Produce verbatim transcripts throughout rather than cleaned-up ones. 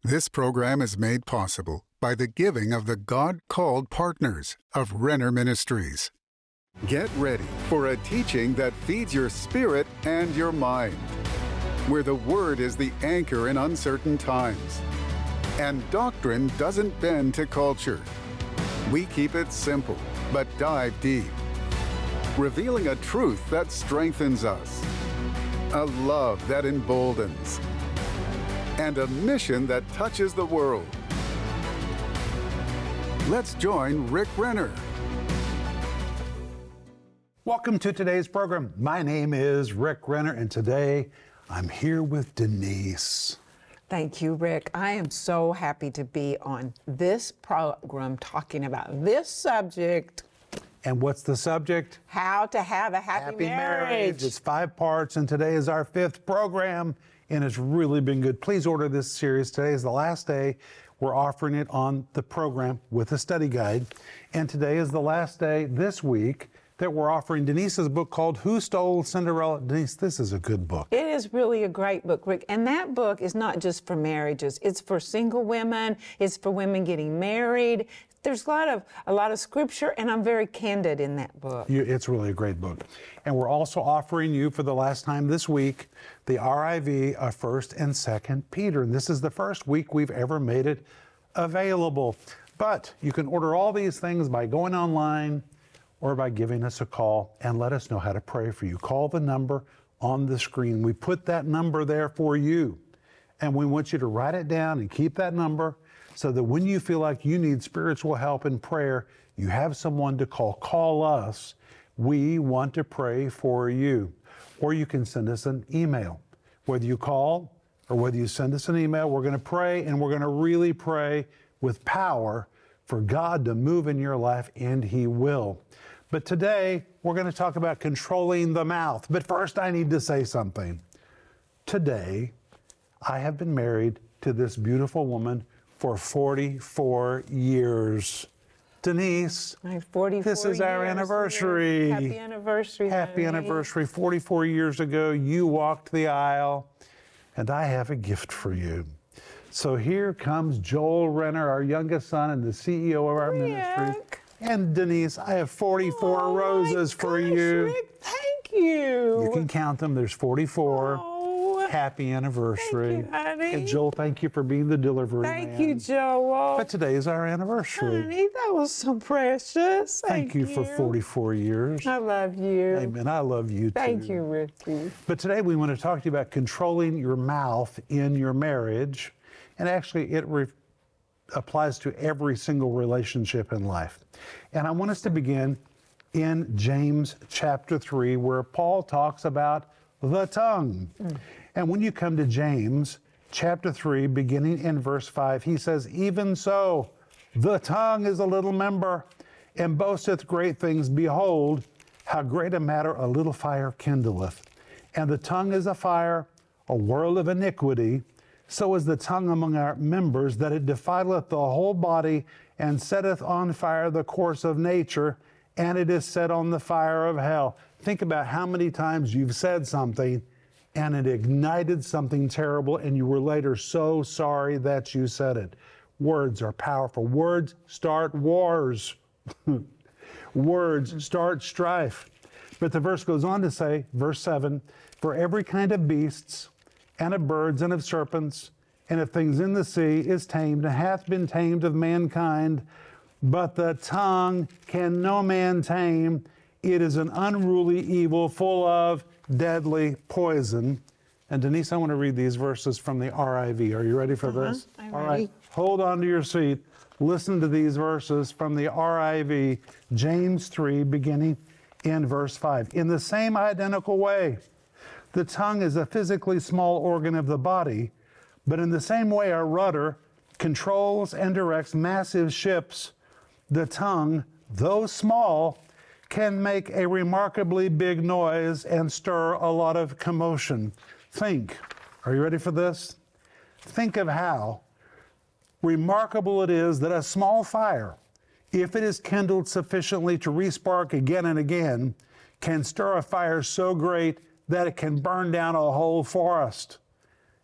This program is made possible by the giving of the God-called partners of Renner Ministries. Get ready for a teaching that feeds your spirit and your mind, where the Word is the anchor in uncertain times, and doctrine doesn't bend to culture. We keep it simple, but dive deep, revealing a truth that strengthens us, a love that emboldens, and a mission that touches the world. Let's join Rick Renner. Welcome to today's program. My name is Rick Renner, and today I'm here with Denise. Thank you, Rick. I am so happy to be on this program talking about this subject. And what's the subject? How to have a happy, Happy marriage. marriage. It's five parts, and today is our fifth program, and it's really been good. Please order this series. Today is the last day. We're offering it on the program with a study guide. And today is the last day this week that we're offering Denise's book called Who Stole Cinderella? Denise, this is a good book. It is really a great book, Rick. And that book is not just for marriages. It's for single women. It's for women getting married. There's a lot of a lot of scripture, and I'm very candid in that book. You, it's really a great book. And we're also offering you for the last time this week the R I V of First and Second Peter. And this is the first week we've ever made it available. But you can order all these things by going online or by giving us a call and let us know how to pray for you. Call the number on the screen. We put that number there for you. And we want you to write it down and keep that number so that when you feel like you need spiritual help and prayer, you have someone to call. Call us. We want to pray for you. Or you can send us an email. Whether you call or whether you send us an email, we're going to pray, and we're going to really pray with power for God to move in your life, and He will. But today, we're going to talk about controlling the mouth. But first, I need to say something. Today, I have been married to this beautiful woman for forty-four years. Denise, forty-four this is our years. anniversary. Happy anniversary. Happy honey. anniversary. forty-four years ago, you walked the aisle, and I have a gift for you. So here comes Joel Renner, our youngest son and the C E O of our Rick. ministry. And Denise, I have forty-four Oh, roses my for gosh, you. Rick, thank you. You can count them. There's forty-four. Oh, Happy anniversary. Thank you, honey. And Joel, thank you for being the delivery Thank man. you, Joel. But today is our anniversary. Honey, that was so precious. Thank, Thank, you for forty-four years. I love you. Amen. I love you too. Thank you, Ricky. But today we want to talk to you about controlling your mouth in your marriage. And actually, it re- applies to every single relationship in life. And I want us to begin in James chapter three, where Paul talks about the tongue. Mm. And when you come to James chapter three, beginning in verse five, he says, "Even so, the tongue is a little member, and boasteth great things. Behold, how great a matter a little fire kindleth. And the tongue is a fire, a world of iniquity. So is the tongue among our members, that it defileth the whole body, and setteth on fire the course of nature, and it is set on the fire of hell." Think about how many times you've said something, and it ignited something terrible, and you were later so sorry that you said it. Words are powerful. Words start wars. Words start strife. But the verse goes on to say, verse seven, "For every kind of beasts, and of birds, and of serpents, and of things in the sea is tamed, and hath been tamed of mankind. But the tongue can no man tame. It is an unruly evil, full of deadly poison." And Denise, I want to read these verses from the R I V. Are you ready for Uh-huh. this? I'm All ready. right. Hold on to your seat. Listen to these verses from the R I V, James three, beginning in verse five. "In the same identical way, the tongue is a physically small organ of the body, but in the same way a rudder controls and directs massive ships. The tongue, though small, can make a remarkably big noise and stir a lot of commotion." Think, are you ready for this? Think of how remarkable it is that a small fire, if it is kindled sufficiently to respark again and again, can stir a fire so great that it can burn down a whole forest.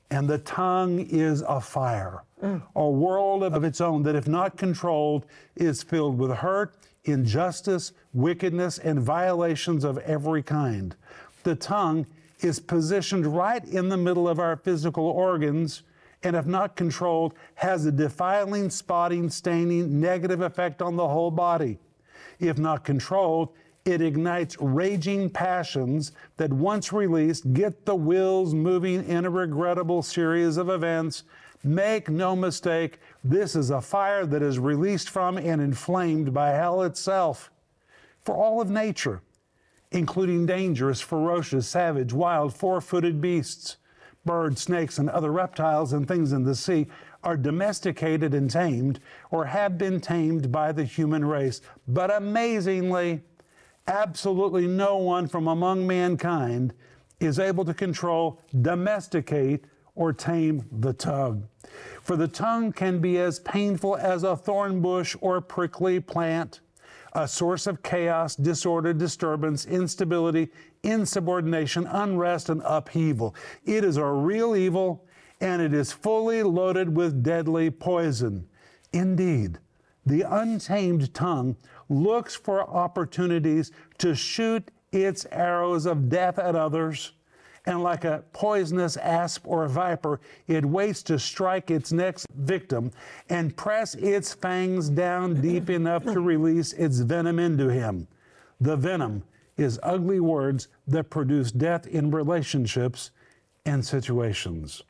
And the tongue is a fire, mm. a world of its own that, if not controlled, is filled with hurt, injustice, wickedness, and violations of every kind. The tongue is positioned right in the middle of our physical organs, and if not controlled, has a defiling, spotting, staining, negative effect on the whole body. If not controlled, it ignites raging passions that, once released, get the wheels moving in a regrettable series of events. Make no mistake, this is a fire that is released from and inflamed by hell itself. For all of nature, including dangerous, ferocious, savage, wild, four-footed beasts, birds, snakes, and other reptiles and things in the sea, are domesticated and tamed, or have been tamed by the human race. But amazingly, absolutely no one from among mankind is able to control, domesticate, or tame the tongue. For the tongue can be as painful as a thorn bush or prickly plant, a source of chaos, disorder, disturbance, instability, insubordination, unrest, and upheaval. It is a real evil, and it is fully loaded with deadly poison. Indeed, the untamed tongue looks for opportunities to shoot its arrows of death at others, and like a poisonous asp or viper, it waits to strike its next victim and press its fangs down deep enough to release its venom into him. The venom is ugly words that produce death in relationships and situations.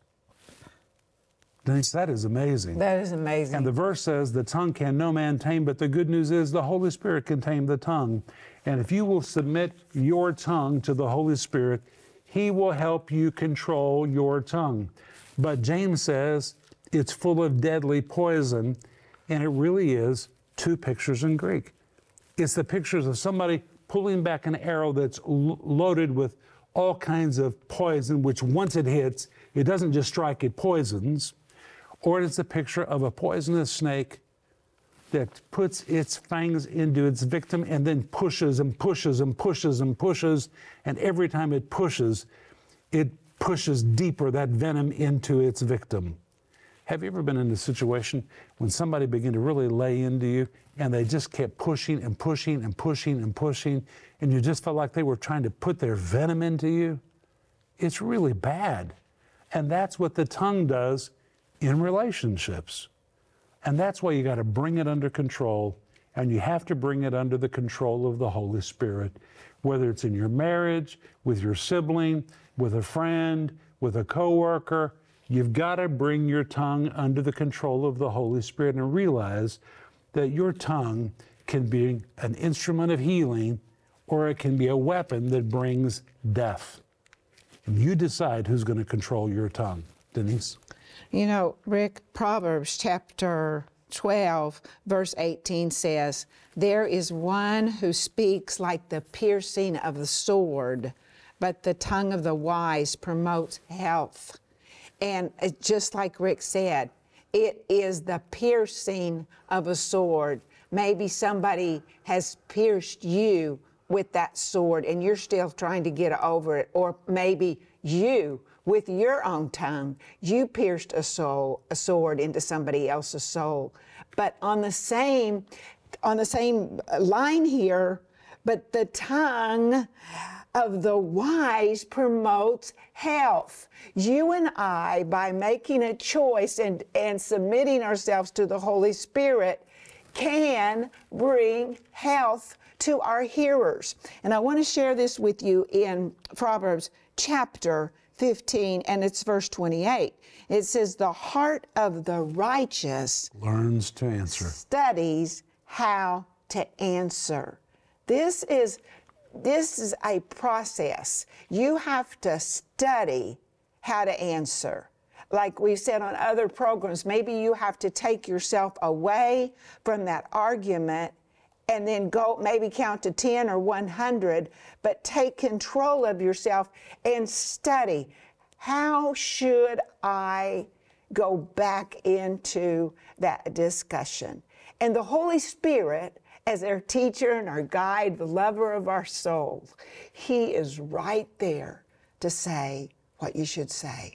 Denise, that is amazing. That is amazing. And the verse says, the tongue can no man tame, but the good news is the Holy Spirit can tame the tongue. And if you will submit your tongue to the Holy Spirit, He will help you control your tongue. But James says it's full of deadly poison, and it really is two pictures in Greek. It's the pictures of somebody pulling back an arrow that's lo- loaded with all kinds of poison, which once it hits, it doesn't just strike, it poisons. Or it's a picture of a poisonous snake that puts its fangs into its victim and then pushes and pushes and pushes and pushes, and every time it pushes, it pushes deeper that venom into its victim. Have you ever been in a situation when somebody began to really lay into you and they just kept pushing and pushing and pushing and pushing, and you just felt like they were trying to put their venom into you? It's really bad. And that's what the tongue does in relationships. And that's why you got to bring it under control, and you have to bring it under the control of the Holy Spirit, whether it's in your marriage, with your sibling, with a friend, with a coworker. You've got to bring your tongue under the control of the Holy Spirit and realize that your tongue can be an instrument of healing, or it can be a weapon that brings death. And you decide who's going to control your tongue. Denise? You know, Rick, Proverbs chapter twelve, verse eighteen says, there is one who speaks like the piercing of the sword, but the tongue of the wise promotes health. And just like Rick said, it is the piercing of a sword. Maybe somebody has pierced you with that sword and you're still trying to get over it. Or maybe you, with your own tongue, you pierced a soul, a sword into somebody else's soul. But on the same, on the same line here, but the tongue of the wise promotes health. You and I, by making a choice and, and submitting ourselves to the Holy Spirit, can bring health to our hearers. And I want to share this with you in Proverbs chapter fifteen, and it's verse twenty-eight. It says, the heart of the righteous learns to answer, studies how to answer. This is This is a process. You have to study how to answer. Like we've said on other programs, maybe you have to take yourself away from that argument and then go maybe count to ten or one hundred, but take control of yourself and study. How should I go back into that discussion? And the Holy Spirit, as our teacher and our guide, the lover of our souls, He is right there to say what you should say.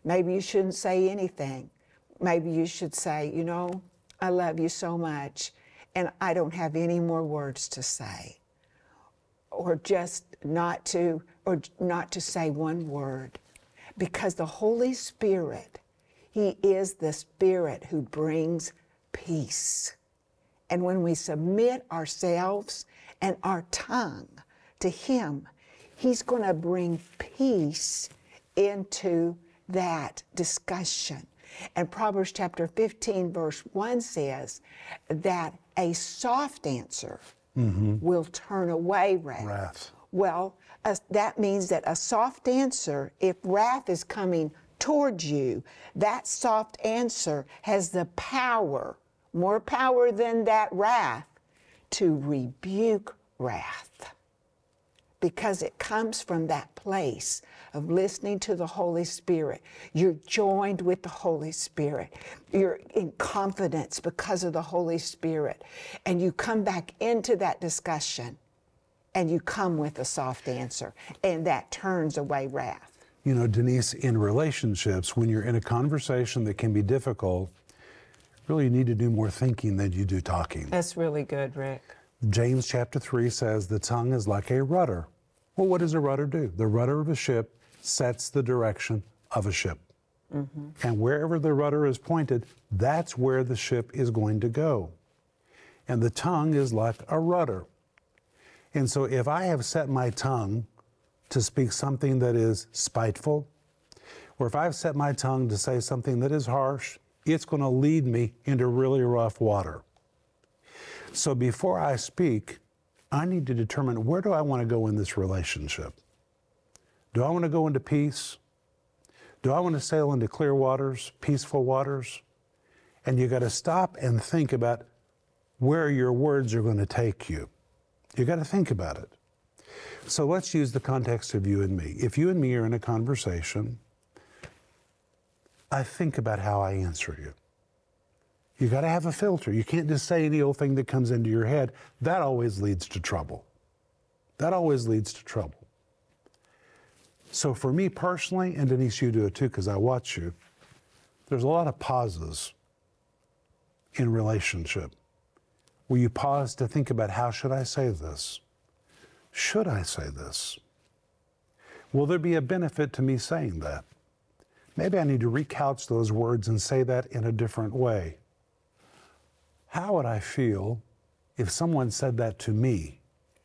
Maybe you shouldn't say anything. Maybe you should say, you know, I love you so much, and I don't have any more words to say. Or just not to, or not to say one word. Because the Holy Spirit, He is the Spirit who brings peace. And when we submit ourselves and our tongue to Him, He's going to bring peace into that discussion. And Proverbs chapter fifteen, verse one says that a soft answer mm-hmm. will turn away wrath. Wrath. Well, uh, that means that a soft answer, if wrath is coming towards you, that soft answer has the power, more power than that wrath, to rebuke wrath. Because it comes from that place of listening to the Holy Spirit. You're joined with the Holy Spirit. You're in confidence because of the Holy Spirit. And you come back into that discussion and you come with a soft answer. And that turns away wrath. You know, Denise, in relationships, when you're in a conversation that can be difficult, really you need to do more thinking than you do talking. That's really good, Rick. James chapter three says the tongue is like a rudder. Well, what does a rudder do? The rudder of a ship sets the direction of a ship. Mm-hmm. And wherever the rudder is pointed, that's where the ship is going to go. And the tongue is like a rudder. And so if I have set my tongue to speak something that is spiteful, or if I've set my tongue to say something that is harsh, it's going to lead me into really rough water. So before I speak, I need to determine, where do I want to go in this relationship? Do I want to go into peace? Do I want to sail into clear waters, peaceful waters? And you got to stop and think about where your words are going to take you. You got to think about it. So let's use the context of you and me. If you and me are in a conversation, I think about how I answer you. You got to have a filter. You can't just say any old thing that comes into your head. That always leads to trouble. That always leads to trouble. So for me personally, and Denise, you do it too, because I watch you, there's a lot of pauses in relationship where you pause to think about, how should I say this? Should I say this? Will there be a benefit to me saying that? Maybe I need to recouch those words and say that in a different way. How would I feel if someone said that to me?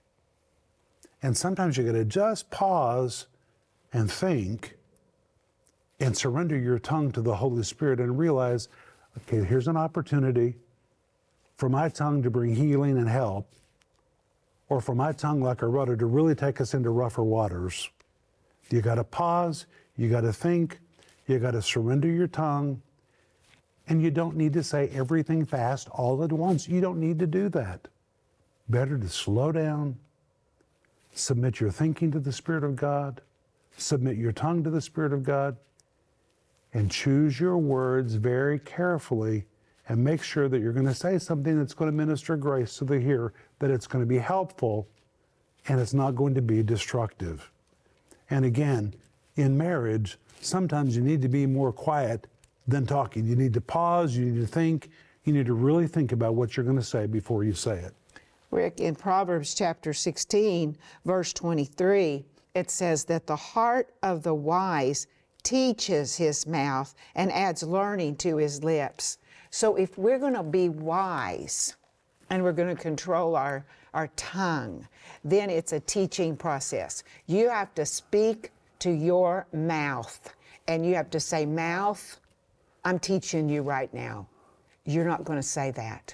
And sometimes you got to just pause and think and surrender your tongue to the Holy Spirit and realize, okay, here's an opportunity for my tongue to bring healing and help, or for my tongue like a rudder to really take us into rougher waters. You got to pause, you got to think, you got to surrender your tongue, and you don't need to say everything fast all at once. You don't need to do that. Better to slow down, submit your thinking to the Spirit of God, submit your tongue to the Spirit of God, and choose your words very carefully and make sure that you're going to say something that's going to minister grace to the hearer, that it's going to be helpful, and it's not going to be destructive. And again, in marriage, sometimes you need to be more quiet than talking. You need to pause, you need to think, you need to really think about what you're going to say before you say it. Rick, in Proverbs chapter sixteen, verse twenty-three, it says that the heart of the wise teaches his mouth and adds learning to his lips. So if we're going to be wise and we're going to control our, our tongue, then it's a teaching process. You have to speak to your mouth, and you have to say, mouth, I'm teaching you right now. You're not going to say that.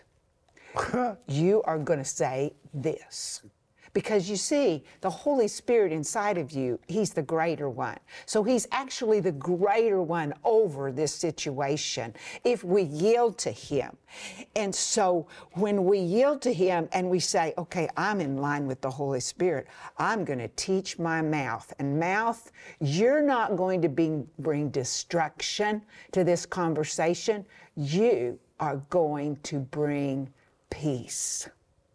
You are going to say this. Because you see, the Holy Spirit inside of you, He's the greater one. So He's actually the greater one over this situation if we yield to Him. And so when we yield to Him and we say, okay, I'm in line with the Holy Spirit, I'm going to teach my mouth. And mouth, you're not going to be, bring destruction to this conversation. You are going to bring peace.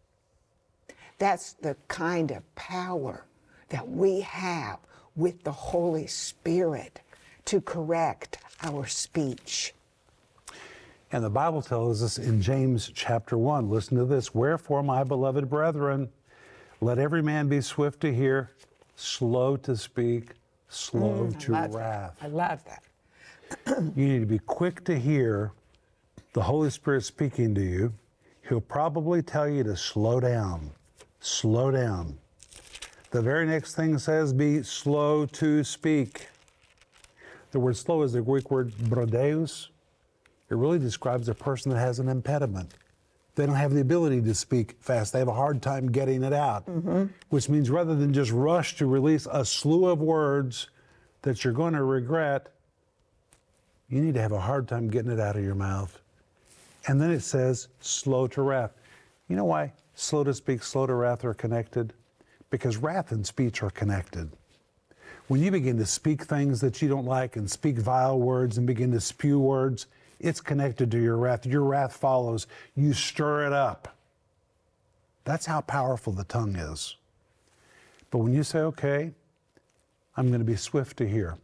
That's the kind of power that we have with the Holy Spirit to correct our speech. And the Bible tells us in James chapter one, listen to this, wherefore, my beloved brethren, let every man be swift to hear, slow to speak, slow Mm, to I love wrath. that. I love that. You need to be quick to hear the Holy Spirit speaking to you. He'll probably tell you to slow down, slow down. The very next thing says be slow to speak. The word slow is the Greek word brodeus. It really describes a person that has an impediment. They don't have the ability to speak fast. They have a hard time getting it out, mm-hmm. which means rather than just rush to release a slew of words that you're going to regret, you need to have a hard time getting it out of your mouth. And then it says slow to wrath. You know why slow to speak, slow to wrath are connected? Because wrath and speech are connected. When you begin to speak things that you don't like and speak vile words and begin to spew words, it's connected to your wrath. Your wrath follows. You stir it up. That's how powerful the tongue is. But when you say, okay, I'm going to be swift to hear.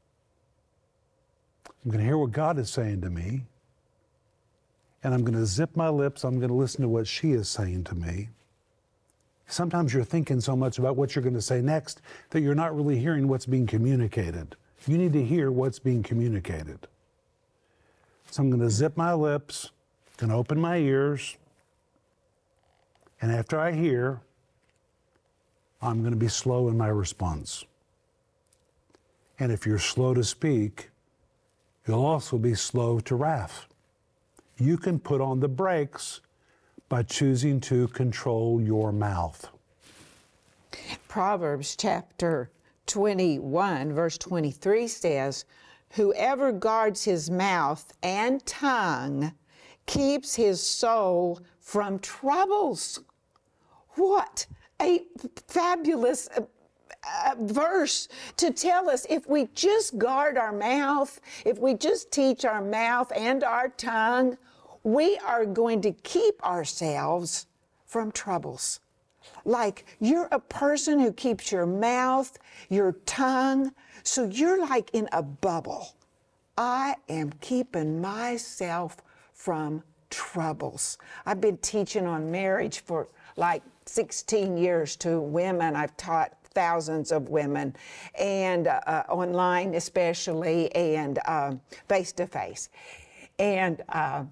I'm going to hear what God is saying to me. And I'm going to zip my lips. I'm going to listen to what she is saying to me. Sometimes you're thinking so much about what you're going to say next that you're not really hearing what's being communicated. You need to hear what's being communicated. So I'm going to zip my lips, going to open my ears, and after I hear, I'm going to be slow in my response. And if you're slow to speak, you'll also be slow to wrath. You can put on the brakes by choosing to control your mouth. Proverbs chapter twenty-one, verse twenty-three says, whoever guards his mouth and tongue keeps his soul from troubles. What a fabulous uh, uh, verse to tell us if we just guard our mouth, if we just teach our mouth and our tongue, we are going to keep ourselves from troubles. Like you're a person who keeps your mouth, your tongue, so you're like in a bubble. I am keeping myself from troubles. I've been teaching on marriage for like sixteen years to women. I've taught thousands of women, and uh, uh, online especially, and uh, face-to-face. And uh,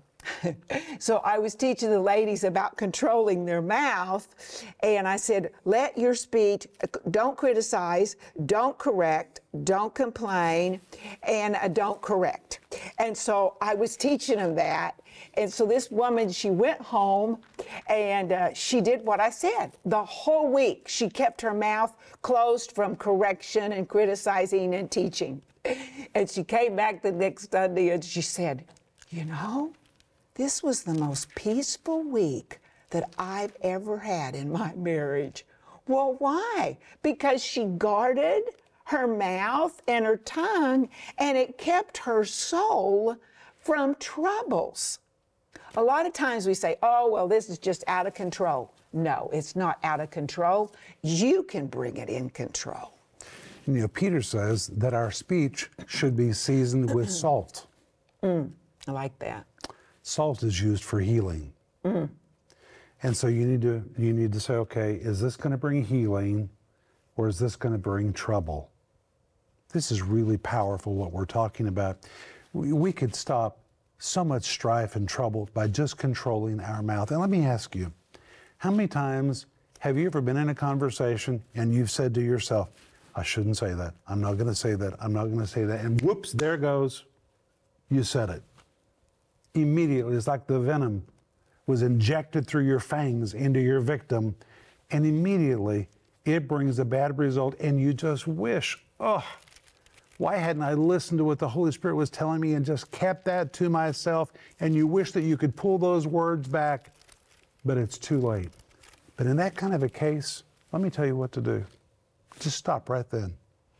so I was teaching the ladies about controlling their mouth, and I said, let your speech, don't criticize, don't correct, don't complain, and uh, don't correct. And so I was teaching them that. And so this woman, she went home and uh, she did what I said. The whole week, she kept her mouth closed from correction and criticizing and teaching. And she came back the next Sunday and she said, you know, this was the most peaceful week that I've ever had in my marriage. Well, why? Because she guarded her mouth and her tongue, and it kept her soul from troubles. A lot of times we say, oh, well, this is just out of control. No, it's not out of control. You can bring it in control. You know, Peter says that our speech should be seasoned with salt. Mm, I like that. Salt is used for healing. Mm. And so you need to you need to say, okay, is this going to bring healing or is this going to bring trouble? This is really powerful what we're talking about. We, we could stop so much strife and trouble by just controlling our mouth. And let me ask you, how many times have you ever been in a conversation and you've said to yourself, I shouldn't say that. I'm not going to say that. I'm not going to say that. And whoops, there goes. You said it. Immediately, it's like the venom was injected through your fangs into your victim, and immediately it brings a bad result, and you just wish, oh, why hadn't I listened to what the Holy Spirit was telling me and just kept that to myself? And you wish that you could pull those words back, but it's too late. But in that kind of a case, let me tell you what to do. Just stop right then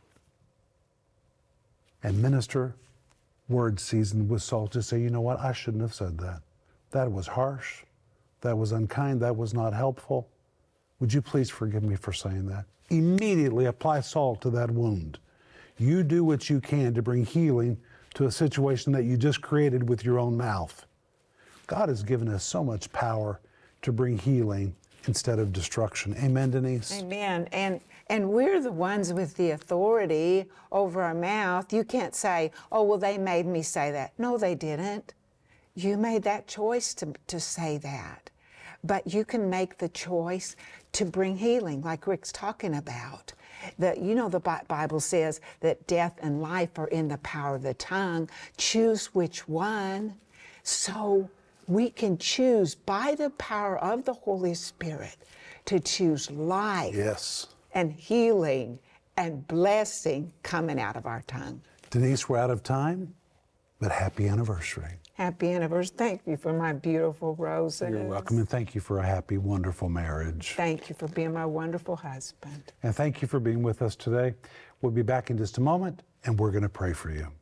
and minister words seasoned with salt. Just say, you know what, I shouldn't have said that. That was harsh. That was unkind. That was not helpful. Would you please forgive me for saying that? Immediately apply salt to that wound. you do what you can to bring healing to a situation that you just created with your own mouth. God has given us so much power to bring healing instead of destruction. Amen, Denise? Amen. And and we're the ones with the authority over our mouth. You can't say, oh, well, they made me say that. No, they didn't. You made that choice to, to say that. But you can make the choice to bring healing, like Rick's talking about. The, you know, the Bible says that death and life are in the power of the tongue. Choose which one. So we can choose by the power of the Holy Spirit to choose life. Yes. And healing and blessing coming out of our tongue. Denise, we're out of time, but happy anniversary. Happy anniversary. Thank you for my beautiful roses. You're welcome, and thank you for a happy, wonderful marriage. Thank you for being my wonderful husband. And thank you for being with us today. We'll be back in just a moment, and we're going to pray for you.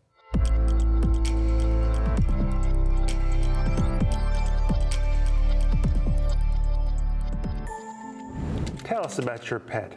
Tell us about your pet.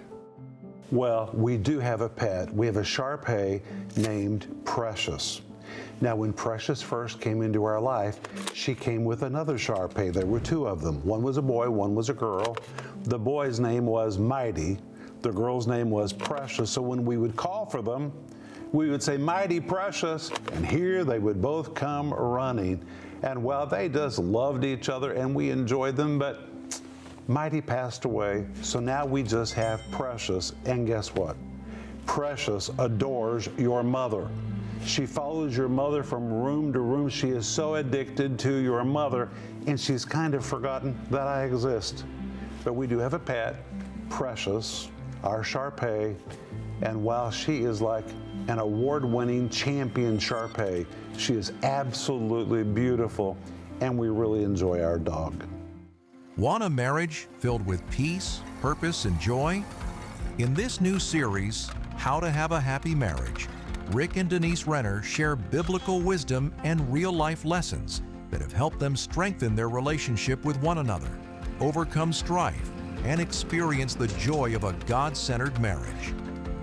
Well, we do have a pet. We have a Shar-Pei named Precious. Now, when Precious first came into our life, she came with another Shar-Pei. There were two of them. One was a boy, one was a girl. The boy's name was Mighty. The girl's name was Precious. So when we would call for them, we would say, Mighty, Precious, and here they would both come running. And well, they just loved each other and we enjoyed them, but Mighty passed away, so now we just have Precious, and guess what? Precious adores your mother. She follows your mother from room to room. She is so addicted to your mother, and she's kind of forgotten that I exist. But we do have a pet, Precious, our Shar-Pei, and while she is like an award-winning champion Shar-Pei, she is absolutely beautiful, and we really enjoy our dog. Want a marriage filled with peace, purpose, and joy? In this new series, How to Have a Happy Marriage, Rick and Denise Renner share biblical wisdom and real-life lessons that have helped them strengthen their relationship with one another, overcome strife, and experience the joy of a God-centered marriage.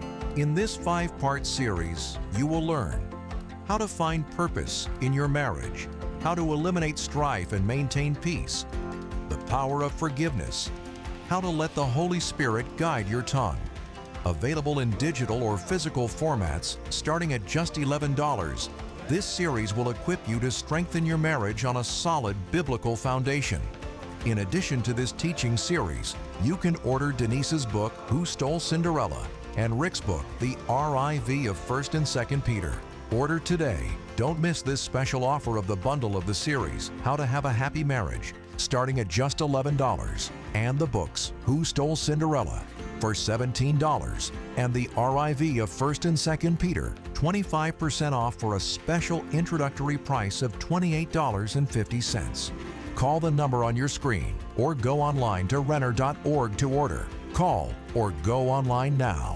In this five-part series, you will learn how to find purpose in your marriage, how to eliminate strife and maintain peace, the power of forgiveness, how to let the Holy Spirit guide your tongue. Available in digital or physical formats starting at just eleven dollars, this series will equip you to strengthen your marriage on a solid biblical foundation. In addition to this teaching series, you can order Denise's book, Who Stole Cinderella, and Rick's book, The R I V of First and Second Peter. Order today. Don't miss this special offer of the bundle of the series, How to Have a Happy Marriage, starting at just eleven dollars, and the books, Who Stole Cinderella, for seventeen dollars, and the R I V of First and Second Peter, twenty-five percent off for a special introductory price of twenty-eight dollars and fifty cents. Call the number on your screen or go online to renner dot org to order. Call or go online now.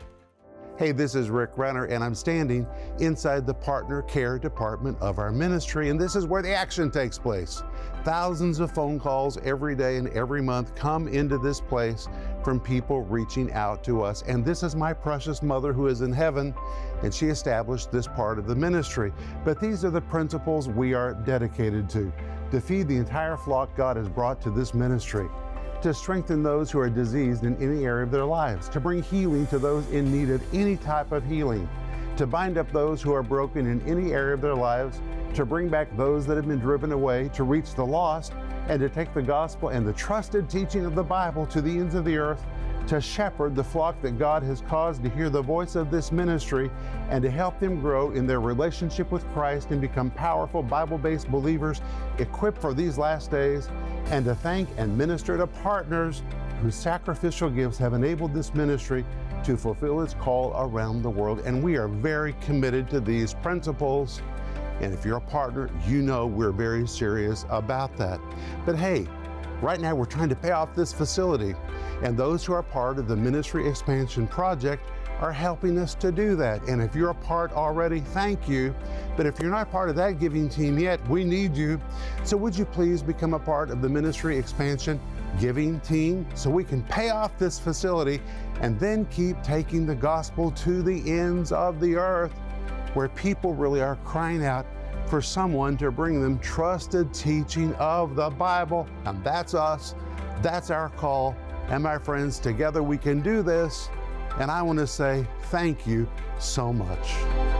Hey, this is Rick Renner, and I'm standing inside the Partner Care Department of our ministry, and this is where the action takes place. Thousands of phone calls every day and every month come into this place from people reaching out to us, and this is my precious mother who is in heaven, and she established this part of the ministry. But these are the principles we are dedicated to, to feed the entire flock God has brought to this ministry, to strengthen those who are diseased in any area of their lives, to bring healing to those in need of any type of healing, to bind up those who are broken in any area of their lives, to bring back those that have been driven away, to reach the lost, and to take the gospel and the trusted teaching of the Bible to the ends of the earth, to shepherd the flock that God has caused to hear the voice of this ministry, and to help them grow in their relationship with Christ and become powerful Bible-based believers equipped for these last days, and to thank and minister to partners whose sacrificial gifts have enabled this ministry to fulfill its call around the world. And we are very committed to these principles. And if you're a partner, you know we're very serious about that. But hey, right now we're trying to pay off this facility, and those who are part of the Ministry Expansion Project are helping us to do that. And if you're a part already, thank you. But if you're not part of that giving team yet, we need you. So would you please become a part of the Ministry Expansion giving team so we can pay off this facility and then keep taking the gospel to the ends of the earth where people really are crying out for someone to bring them trusted teaching of the Bible. And that's us. That's our call. And my friends, together we can do this. And I want to say thank you so much.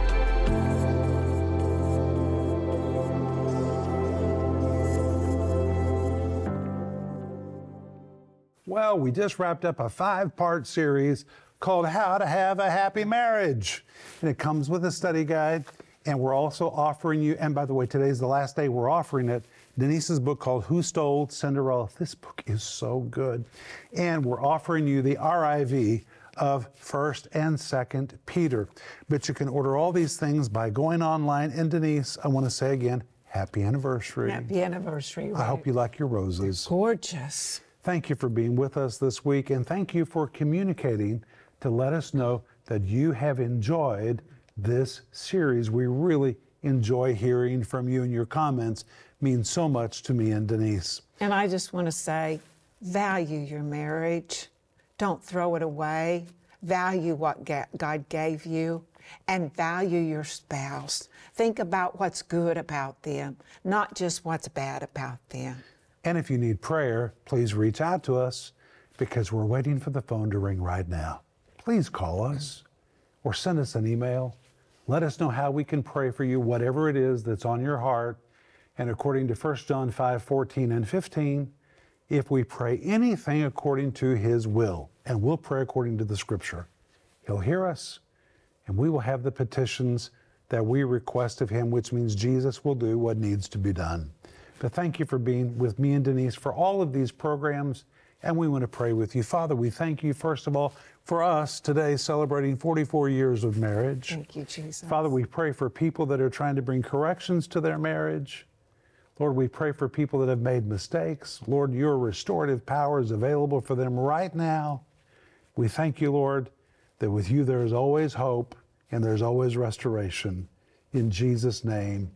Well, we just wrapped up a five-part series called How to Have a Happy Marriage. And it comes with a study guide. And we're also offering you, and by the way, today's the last day we're offering it, Denise's book called Who Stole Cinderella. This book is so good. And we're offering you the R I V of First and Second Peter. But you can order all these things by going online. And Denise, I want to say again, happy anniversary. Happy anniversary. I hope you like your roses. They're gorgeous. Thank you for being with us this week, and thank you for communicating to let us know that you have enjoyed this series. We really enjoy hearing from you, and your comments mean so much to me and Denise. And I just want to say, value your marriage. Don't throw it away. Value what God gave you, and value your spouse. Think about what's good about them, not just what's bad about them. And if you need prayer, please reach out to us because we're waiting for the phone to ring right now. Please call us or send us an email. Let us know how we can pray for you, whatever it is that's on your heart. And according to First John five, fourteen and fifteen, if we pray anything according to His will, and we'll pray according to the Scripture, He'll hear us, and we will have the petitions that we request of Him, which means Jesus will do what needs to be done. But thank you for being with me and Denise for all of these programs, and we want to pray with you. Father, we thank you, first of all, for us today celebrating forty-four years of marriage. Thank you, Jesus. Father, we pray for people that are trying to bring corrections to their marriage. Lord, we pray for people that have made mistakes. Lord, your restorative power is available for them right now. We thank you, Lord, that with you there is always hope and there's always restoration. In Jesus' name,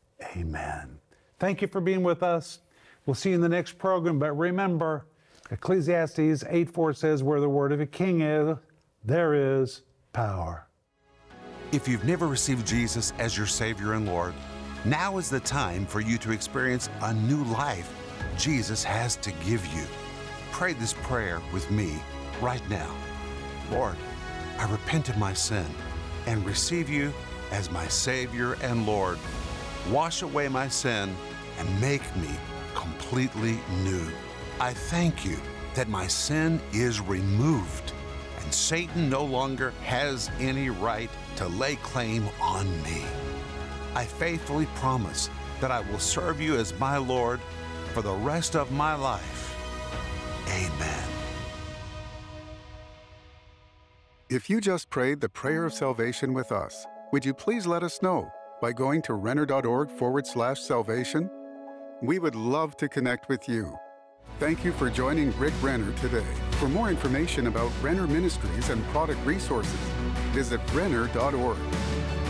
amen. Thank you for being with us. We'll see you in the next program, but remember, Ecclesiastes eight four says, where the word of a king is, there is power. If you've never received Jesus as your Savior and Lord, now is the time for you to experience a new life Jesus has to give you. Pray this prayer with me right now. Lord, I repent of my sin and receive you as my Savior and Lord. Wash away my sin and make me completely new. I thank you that my sin is removed and Satan no longer has any right to lay claim on me. I faithfully promise that I will serve you as my Lord for the rest of my life. Amen. If you just prayed the prayer of salvation with us, would you please let us know by going to renner.org forward slash salvation? We would love to connect with you. Thank you for joining Rick Renner today. For more information about Renner Ministries and product resources, visit renner dot org.